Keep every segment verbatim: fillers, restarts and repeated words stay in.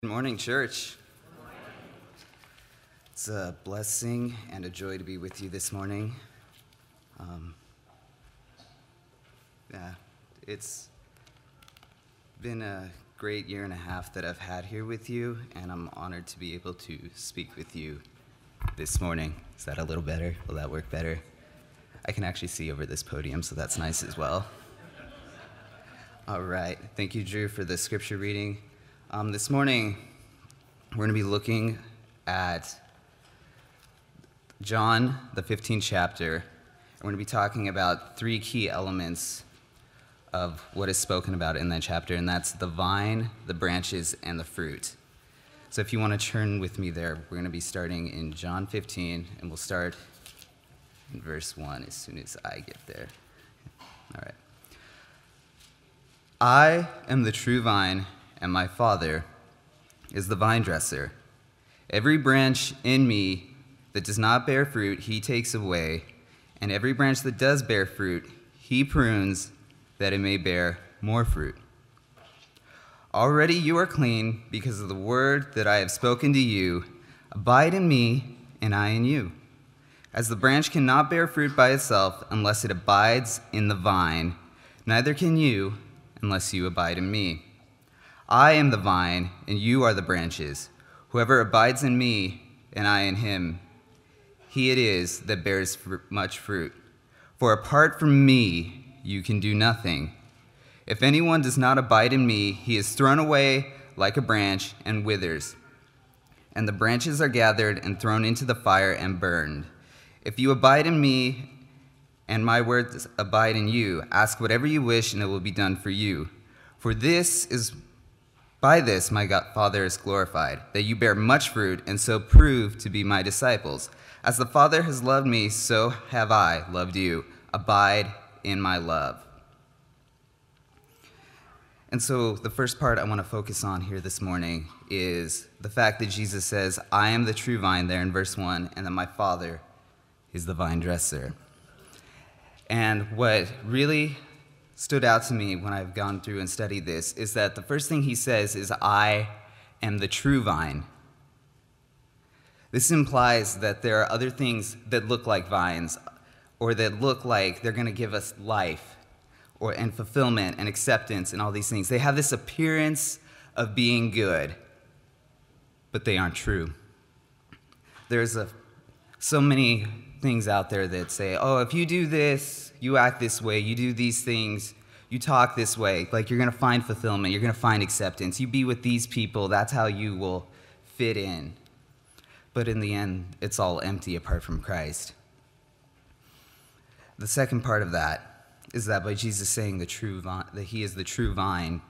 Good morning, church. It's a blessing and a joy to be with you this morning. Um, yeah, it's been a great year and a half that I've had here with you, and I'm honored to be able to speak with you this morning. Is that a little better? Will that work better? I can actually see over this podium, so that's nice as well. All right. Thank you, Drew, for the scripture reading. Um, this morning, we're going to be looking at John, the fifteenth chapter, and we're going to be talking about three key elements of what is spoken about in that chapter, and that's the vine, the branches, and the fruit. So if you want to turn with me there, we're going to be starting in John fifteen, and we'll start in verse one as soon as I get there. All right. I am the true vine, and my Father is the vine dresser. Every branch in me that does not bear fruit, he takes away, and every branch that does bear fruit, he prunes, that it may bear more fruit. Already you are clean because of the word that I have spoken to you. Abide in me, and I in you. As the branch cannot bear fruit by itself unless it abides in the vine, neither can you unless you abide in me. I am the vine, and you are the branches. Whoever abides in me, and I in him, he it is that bears fr- much fruit. For apart from me, you can do nothing. If anyone does not abide in me, he is thrown away like a branch and withers. And the branches are gathered and thrown into the fire and burned. If you abide in me, and my words abide in you, ask whatever you wish, and it will be done for you. For this is by this my God, Father is glorified, that you bear much fruit, and so prove to be my disciples. As the Father has loved me, so have I loved you. Abide in my love. And so the first part I want to focus on here this morning is the fact that Jesus says, I am the true vine there in verse one, and that my Father is the vine dresser. And what really stood out to me when I've gone through and studied this is that the first thing he says is, I am the true vine. This implies that there are other things that look like vines, or that look like they're going to give us life, or and fulfillment and acceptance and all these things. They have this appearance of being good, but they aren't true. There's a, so many things out there that say, oh, if you do this, you act this way, you do these things, you talk this way, like you're going to find fulfillment, you're going to find acceptance. You be with these people, that's how you will fit in. But in the end, it's all empty apart from Christ. The second part of that is that by Jesus saying the true vine, that he is the true vine,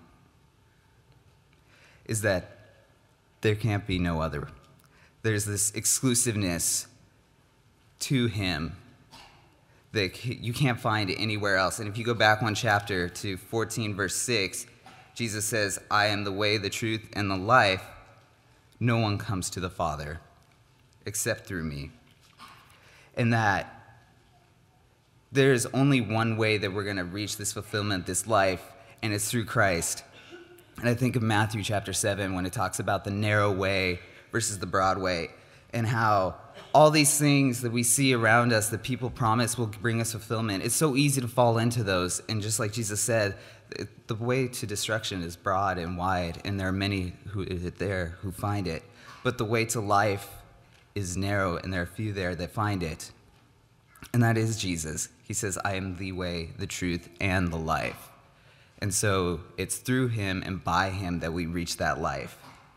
is that there can't be no other. There's this exclusiveness to him that you can't find anywhere else. And if you go back one chapter to fourteen, verse six, Jesus says, I am the way, the truth, and the life. No one comes to the Father except through me. And that there's only one way that we're going to reach this fulfillment, this life, and it's through Christ. And I think of Matthew chapter seven when it talks about the narrow way versus the broad way, and how all these things that we see around us that people promise will bring us fulfillment. It's so easy to fall into those. And just like Jesus said, the way to destruction is broad and wide, and there are many who are there who find it. But the way to life is narrow, and there are few there that find it. And that is Jesus. He says, I am the way, the truth, and the life. And so it's through him and by him that we reach that life.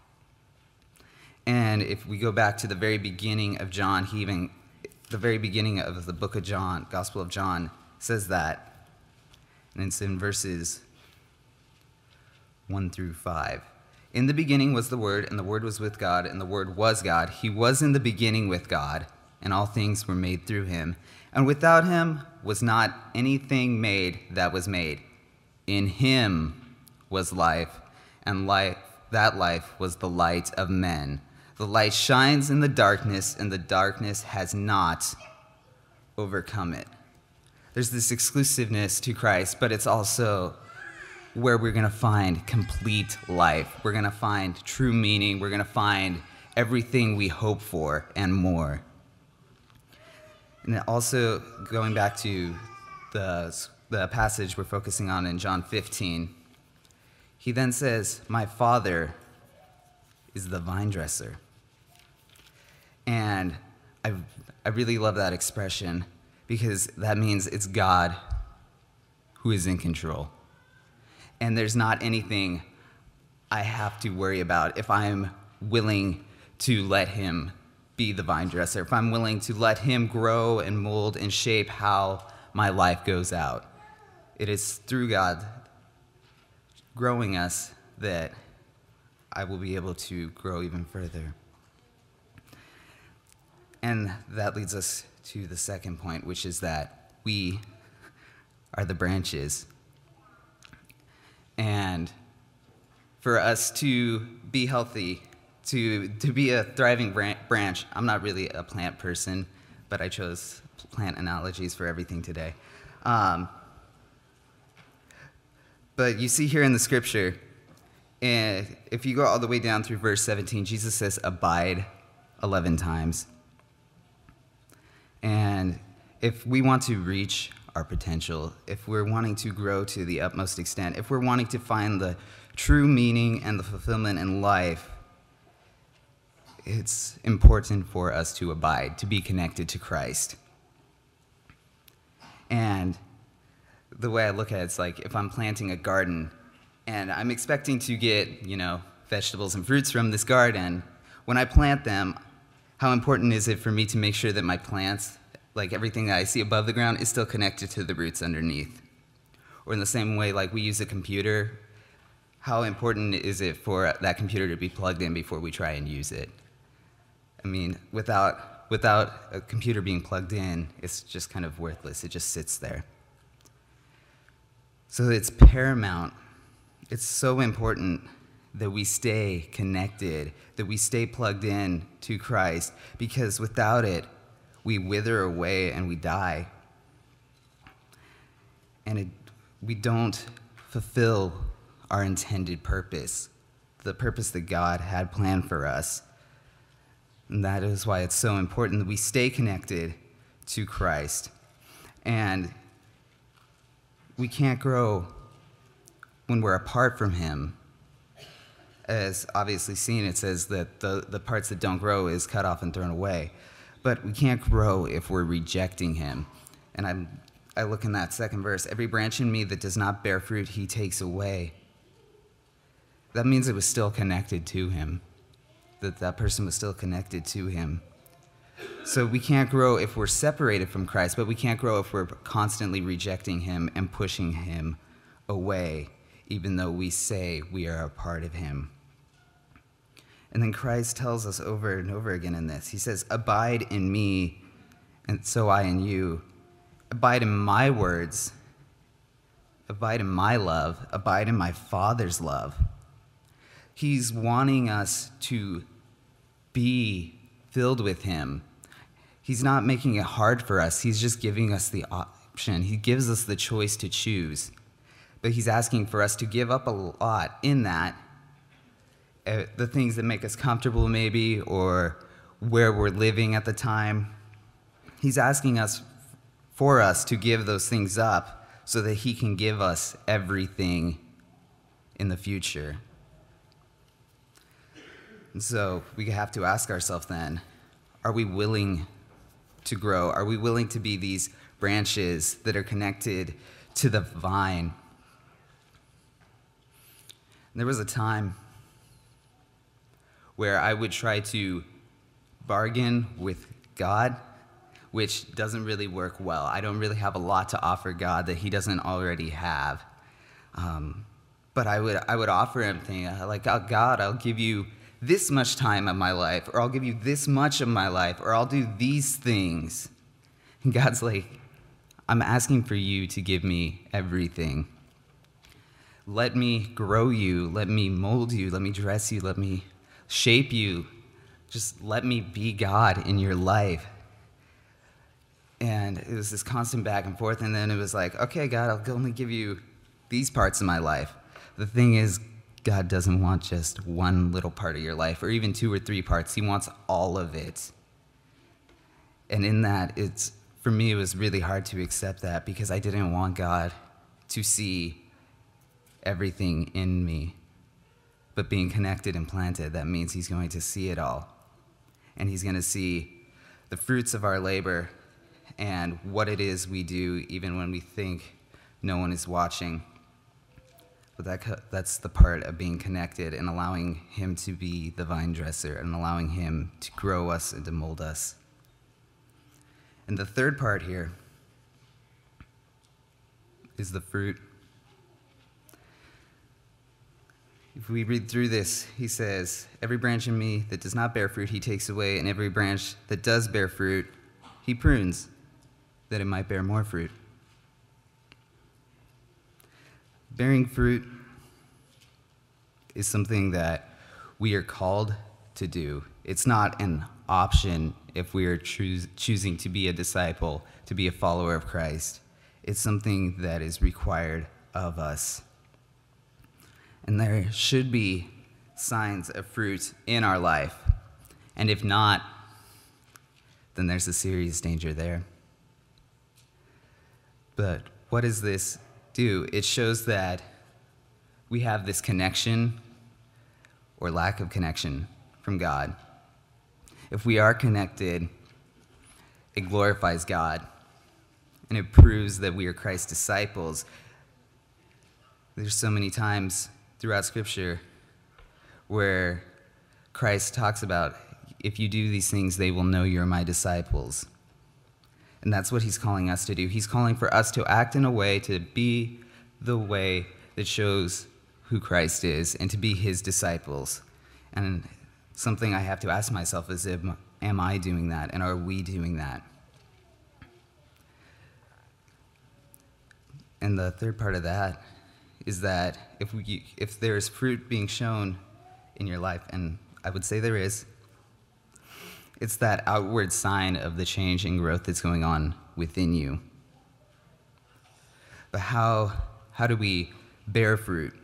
And if we go back to the very beginning of John, he even, the very beginning of the book of John, Gospel of John, says that. And it's in verses one through five. In the beginning was the Word, and the Word was with God, and the Word was God. He was in the beginning with God, and all things were made through him. And without him was not anything made that was made. In him was life, and life, that life was the light of men. The light shines in the darkness, and the darkness has not overcome it. There's this exclusiveness to Christ, but it's also where we're going to find complete life. We're going to find true meaning. We're going to find everything we hope for and more. And also, going back to the, the passage we're focusing on in John fifteen, he then says, "My Father is the vine dresser." And I, I really love that expression, because that means it's God who is in control. And there's not anything I have to worry about if I'm willing to let him be the vine dresser, if I'm willing to let him grow and mold and shape how my life goes out. It is through God growing us that I will be able to grow even further. And that leads us to the second point, which is that we are the branches. And for us to be healthy, to, to be a thriving branch, I'm not really a plant person, but I chose plant analogies for everything today. Um, but you see here in the scripture, and if you go all the way down through verse seventeen, Jesus says, "Abide," eleven times. And if we want to reach our potential, if we're wanting to grow to the utmost extent, if we're wanting to find the true meaning and the fulfillment in life, it's important for us to abide, to be connected to Christ. And the way I look at it, it's like if I'm planting a garden and I'm expecting to get, you know, vegetables and fruits from this garden, when I plant them, how important is it for me to make sure that my plants, like everything that I see above the ground, is still connected to the roots underneath? Or in the same way, like we use a computer, how important is it for that computer to be plugged in before we try and use it? I mean, without, without a computer being plugged in, it's just kind of worthless. It just sits there. So it's paramount. It's so important that we stay connected, that we stay plugged in to Christ, because without it, we wither away and we die. And it, we don't fulfill our intended purpose, the purpose that God had planned for us. And that is why it's so important that we stay connected to Christ. And we can't grow when we're apart from him. As obviously seen, it says that the, the parts that don't grow is cut off and thrown away. But we can't grow if we're rejecting him. And I'm, I look in that second verse, "Every branch in me that does not bear fruit, he takes away." That means it was still connected to him, that that person was still connected to him. So we can't grow if we're separated from Christ, but we can't grow if we're constantly rejecting him and pushing him away, even though we say we are a part of him. And then Christ tells us over and over again in this. He says, "Abide in me, and so I in you. Abide in my words. Abide in my love. Abide in my Father's love." He's wanting us to be filled with him. He's not making it hard for us. He's just giving us the option. He gives us the choice to choose. But he's asking for us to give up a lot in that, uh, the things that make us comfortable maybe, or where we're living at the time. He's asking us, for us to give those things up so that he can give us everything in the future. And so we have to ask ourselves then, are we willing to grow? Are we willing to be these branches that are connected to the vine? There was a time where I would try to bargain with God, which doesn't really work well. I don't really have a lot to offer God that he doesn't already have. Um, but I would I would offer him things like, "Oh, God, I'll give you this much time of my life, or I'll give you this much of my life, or I'll do these things." And God's like, "I'm asking for you to give me everything. Let me grow you, let me mold you, let me dress you, let me shape you. Just let me be God in your life." And it was this constant back and forth, and then it was like, "Okay, God, I'll only give you these parts of my life. The thing is, God doesn't want just one little part of your life, or even two or three parts. He wants all of it. And in that, it's for me, it was really hard to accept that because I didn't want God to see everything in me. But being connected and planted, that means he's going to see it all. And he's going to see the fruits of our labor and what it is we do even when we think no one is watching. But that, that's the part of being connected and allowing him to be the vine dresser and allowing him to grow us and to mold us. And the third part here is the fruit. If we read through this, he says, every branch in me that does not bear fruit, he takes away, and every branch that does bear fruit, he prunes, that it might bear more fruit. Bearing fruit is something that we are called to do. It's not an option if we are choos- choosing to be a disciple, to be a follower of Christ. It's something that is required of us. And there should be signs of fruit in our life. And if not, then there's a serious danger there. But what does this do? It shows that we have this connection or lack of connection from God. If we are connected, it glorifies God, and it proves that we are Christ's disciples. There's so many times throughout Scripture where Christ talks about, if you do these things, they will know you're my disciples. And that's what he's calling us to do. He's calling for us to act in a way, to be the way that shows who Christ is, and to be his disciples. And something I have to ask myself is, am, am I doing that, and are we doing that? And the third part of that is that if we, if there's fruit being shown in your life, and I would say there is, it's that outward sign of the change and growth that's going on within you. But how, how do we bear fruit?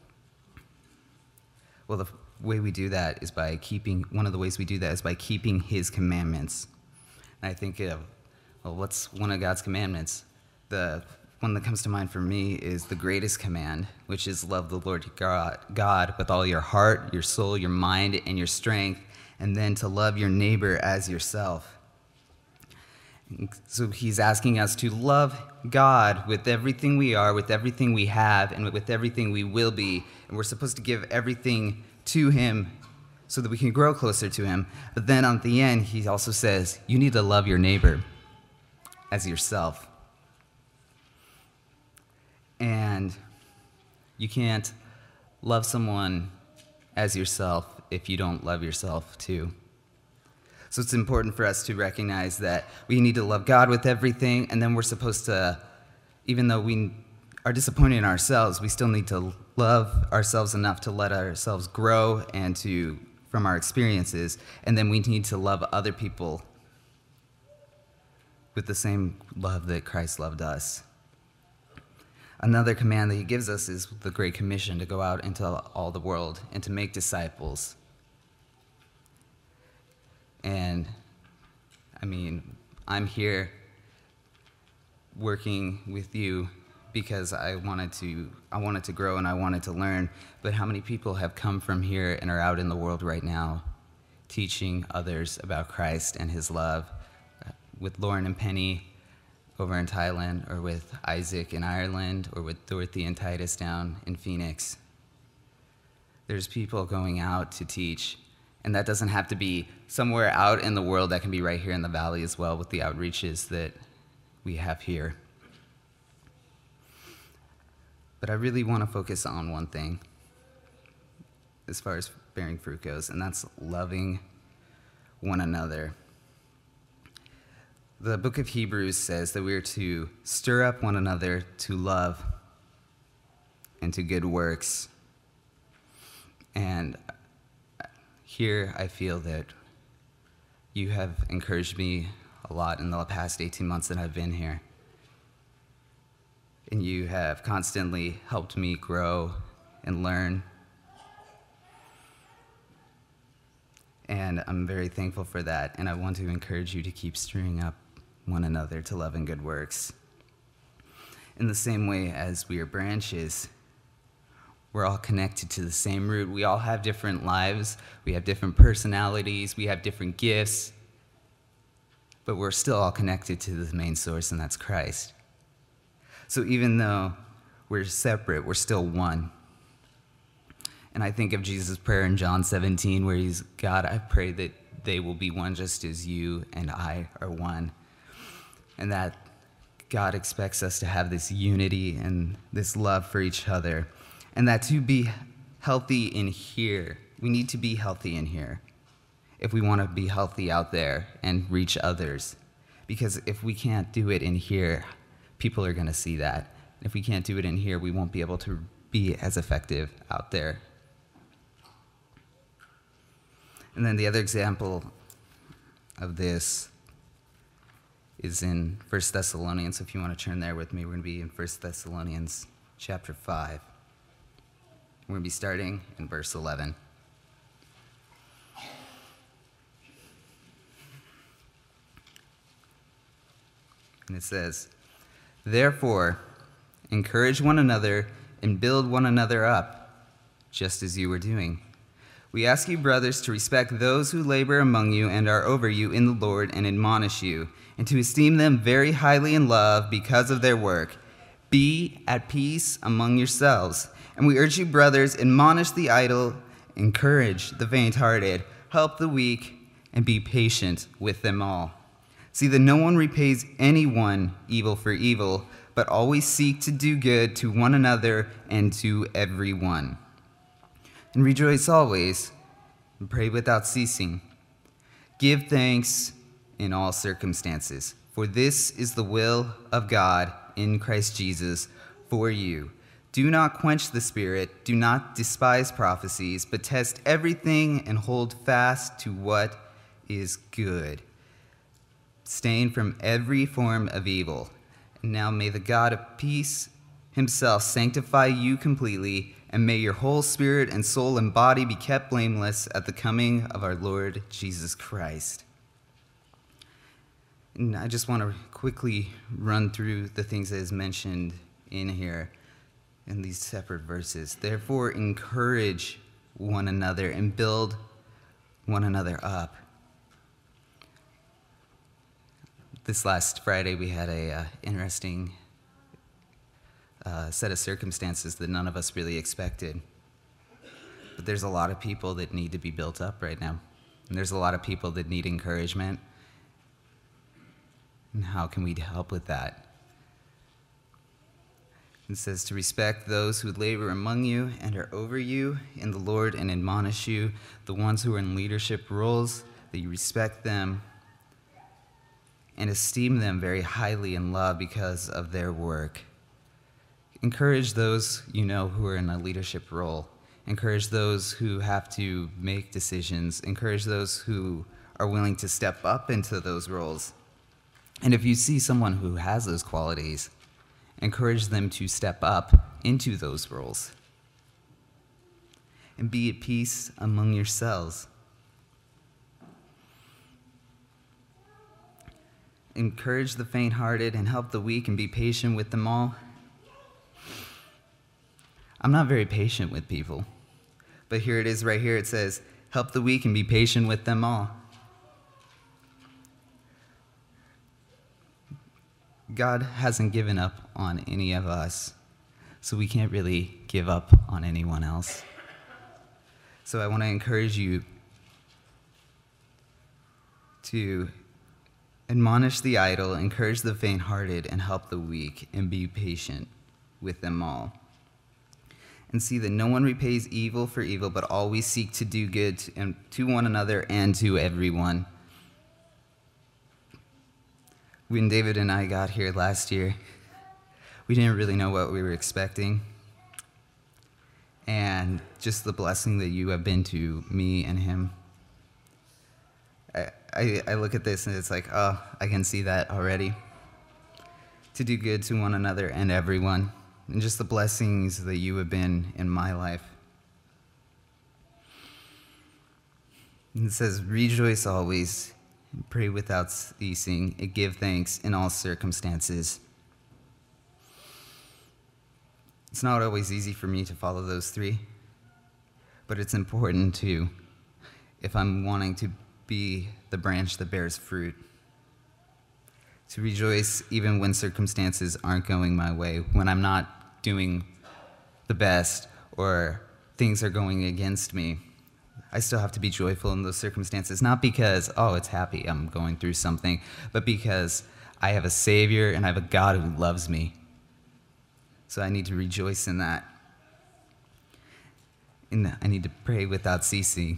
Well, the way we do that is by keeping, one of the ways we do that is by keeping his commandments. And I think of, well, what's one of God's commandments? The one that comes to mind for me is the greatest command, which is love the Lord God, God with all your heart, your soul, your mind, and your strength, and then to love your neighbor as yourself. So he's asking us to love God with everything we are, with everything we have, and with everything we will be. And we're supposed to give everything to him so that we can grow closer to him. But then at the end, he also says, you need to love your neighbor as yourself. And you can't love someone as yourself if you don't love yourself too. So it's important for us to recognize that we need to love God with everything, and then we're supposed to, even though we are disappointed in ourselves, we still need to love ourselves enough to let ourselves grow and to, from our experiences, and then we need to love other people with the same love that Christ loved us. Another command that he gives us is the Great Commission, to go out into all the world and to make disciples. And, I mean, I'm here working with you because I wanted to I wanted to grow and I wanted to learn. But how many people have come from here and are out in the world right now teaching others about Christ and his love? With Lauren and Penny over in Thailand, or with Isaac in Ireland, or with Dorothy and Titus down in Phoenix. There's people going out to teach, and that doesn't have to be somewhere out in the world. That can be right here in the valley as well with the outreaches that we have here. But I really want to focus on one thing as far as bearing fruit goes, and that's loving one another. The book of Hebrews says that we are to stir up one another to love and to good works. And here I feel that you have encouraged me a lot in the past eighteen months that I've been here. And you have constantly helped me grow and learn. And I'm very thankful for that, and I want to encourage you to keep stirring up one another to love and good works. In the same way as we are branches, we're all connected to the same root. We all have different lives, we have different personalities, we have different gifts, but we're still all connected to the main source, and that's Christ. So even though we're separate, we're still one. And I think of Jesus' prayer in John seventeen, where he's, God, I pray that they will be one just as you and I are one. And that God expects us to have this unity and this love for each other. And that to be healthy in here, we need to be healthy in here if we want to be healthy out there and reach others. Because if we can't do it in here, people are going to see that. If we can't do it in here, we won't be able to be as effective out there. And then the other example of this is in First Thessalonians. If you want to turn there with me, we're going to be in First Thessalonians chapter five. We're going to be starting in verse eleven. And it says, therefore, encourage one another and build one another up, just as you were doing. We ask you, brothers, to respect those who labor among you and are over you in the Lord and admonish you, and to esteem them very highly in love because of their work. Be at peace among yourselves. And we urge you, brothers, admonish the idle, encourage the faint-hearted, help the weak, and be patient with them all. See that no one repays anyone evil for evil, but always seek to do good to one another and to everyone. And rejoice always, and pray without ceasing. Give thanks in all circumstances, for this is the will of God in Christ Jesus for you. Do not quench the spirit, do not despise prophecies, but test everything and hold fast to what is good. Abstain from every form of evil. And now may the God of peace himself sanctify you completely, and may your whole spirit and soul and body be kept blameless at the coming of our Lord Jesus Christ. And I just want to quickly run through the things that is mentioned in here in these separate verses. Therefore, encourage one another and build one another up. This last Friday, we had a uh, interesting uh, set of circumstances that none of us really expected. But there's a lot of people that need to be built up right now. And there's a lot of people that need encouragement. And how can we help with that? It says to respect those who labor among you and are over you in the Lord and admonish you, the ones who are in leadership roles, that you respect them and esteem them very highly in love because of their work. Encourage those you know who are in a leadership role. Encourage those who have to make decisions. Encourage those who are willing to step up into those roles. And if you see someone who has those qualities, encourage them to step up into those roles. And be at peace among yourselves. Encourage the faint-hearted and help the weak and be patient with them all. I'm not very patient with people, but here it is right here. It says, help the weak and be patient with them all. God hasn't given up on any of us, so we can't really give up on anyone else. So I want to encourage you to admonish the idle, encourage the faint-hearted, and help the weak, and be patient with them all. And see that no one repays evil for evil, but always seek to do good to, and to one another and to everyone. When David and I got here last year, we didn't really know what we were expecting. And just the blessing that you have been to me and him. I, I, I look at this and it's like, oh, I can see that already. To do good to one another and everyone. and just the blessings that you have been in my life. And it says, rejoice always, and pray without ceasing, and give thanks in all circumstances. It's not always easy for me to follow those three, but it's important too, if I'm wanting to be the branch that bears fruit. To rejoice even when circumstances aren't going my way, when I'm not doing the best or things are going against me. I still have to be joyful in those circumstances, not because, oh, it's happy I'm going through something, but because I have a Savior and I have a God who loves me. So I need to rejoice in that. And I need to pray without ceasing.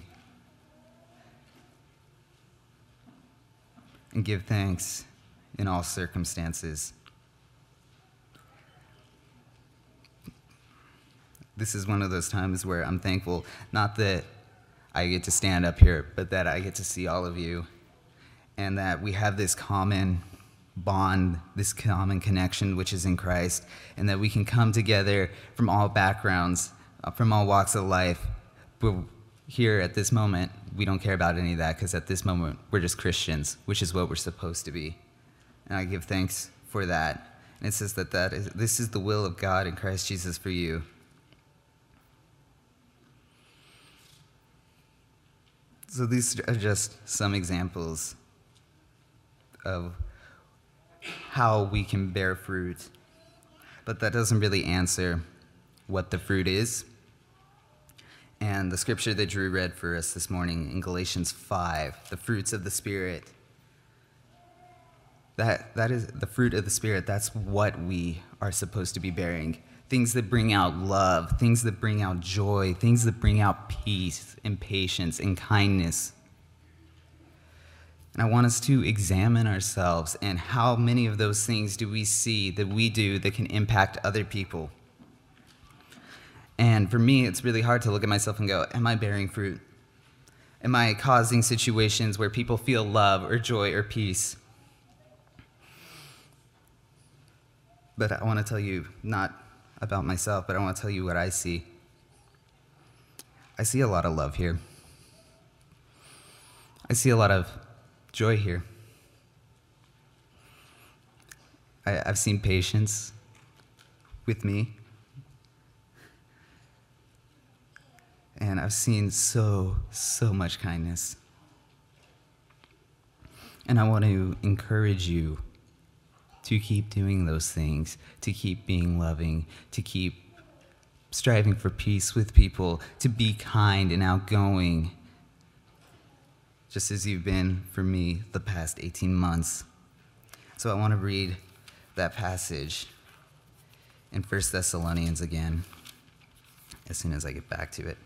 And give thanks in all circumstances. This is one of those times where I'm thankful, not that I get to stand up here, but that I get to see all of you, and that we have this common bond, this common connection, which is in Christ, and that we can come together from all backgrounds, from all walks of life. But here at this moment, we don't care about any of that, because at this moment, we're just Christians, which is what we're supposed to be. And I give thanks for that. And it says that, that is, this is the will of God in Christ Jesus for you. So these are just some examples of how we can bear fruit. But that doesn't really answer what the fruit is. And the scripture that Drew read for us this morning in Galatians five, the fruits of the Spirit, that, that is the fruit of the Spirit. That's what we are supposed to be bearing. Things that bring out love, things that bring out joy, things that bring out peace and patience and kindness. And I want us to examine ourselves and how many of those things do we see that we do that can impact other people. And for me, it's really hard to look at myself and go, am I bearing fruit? Am I causing situations where people feel love or joy or peace? But I want to tell you, not about myself, but I want to tell you what I see. I see a lot of love here. I see a lot of joy here. I, I've seen patience with me. And I've seen so, so much kindness. And I want to encourage you to keep doing those things, to keep being loving, to keep striving for peace with people, to be kind and outgoing, just as you've been for me the past eighteen months. So I want to read that passage in First Thessalonians again, as soon as I get back to it.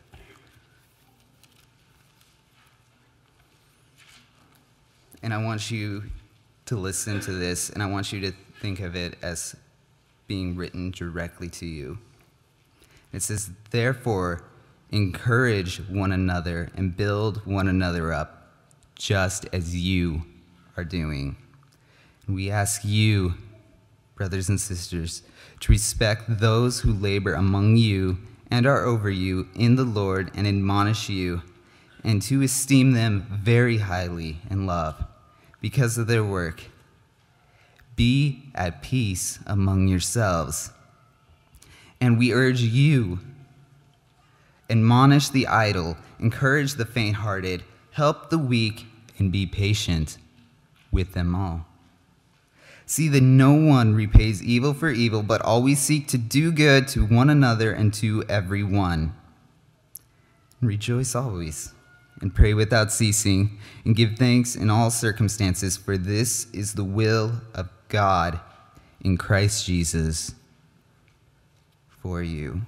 And I want you to listen to this, and I want you to think of it as being written directly to you. It says, therefore, encourage one another and build one another up, just as you are doing. And we ask you, brothers and sisters, to respect those who labor among you and are over you in the Lord and admonish you, and to esteem them very highly in love because of their work. Be at peace among yourselves. And we urge you, admonish the idle, encourage the faint-hearted, help the weak, and be patient with them all. See that no one repays evil for evil, but always seek to do good to one another and to everyone. And rejoice always, and pray without ceasing, and give thanks in all circumstances, for this is the will of God in Christ Jesus for you.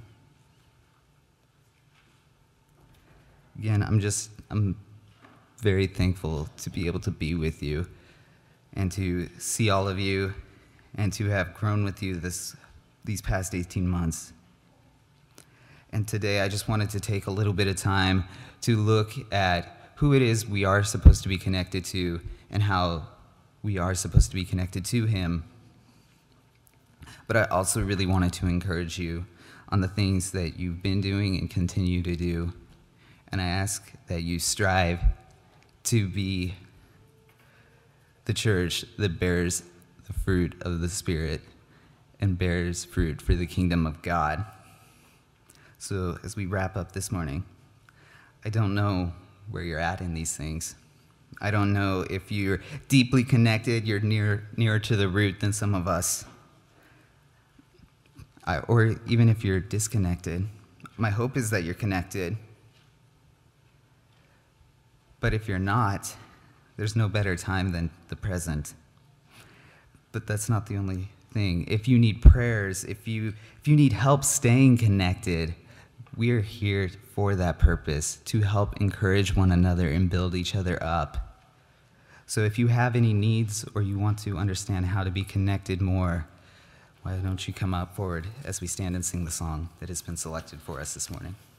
Again, I'm just, I'm very thankful to be able to be with you and to see all of you and to have grown with you this these past eighteen months. And today I just wanted to take a little bit of time to look at who it is we are supposed to be connected to and how we are supposed to be connected to him. but I also really wanted to encourage you on the things that you've been doing and continue to do. And I ask that you strive to be the church that bears the fruit of the Spirit and bears fruit for the kingdom of God. So as we wrap up this morning, I don't know where you're at in these things. I don't know if you're deeply connected, you're near, nearer to the root than some of us. I, or even if you're disconnected. My hope is that you're connected. But if you're not, there's no better time than the present. But that's not the only thing. If you need prayers, if you if you need help staying connected, we're here for that purpose, to help encourage one another and build each other up. So if you have any needs or you want to understand how to be connected more, why don't you come up forward as we stand and sing the song that has been selected for us this morning.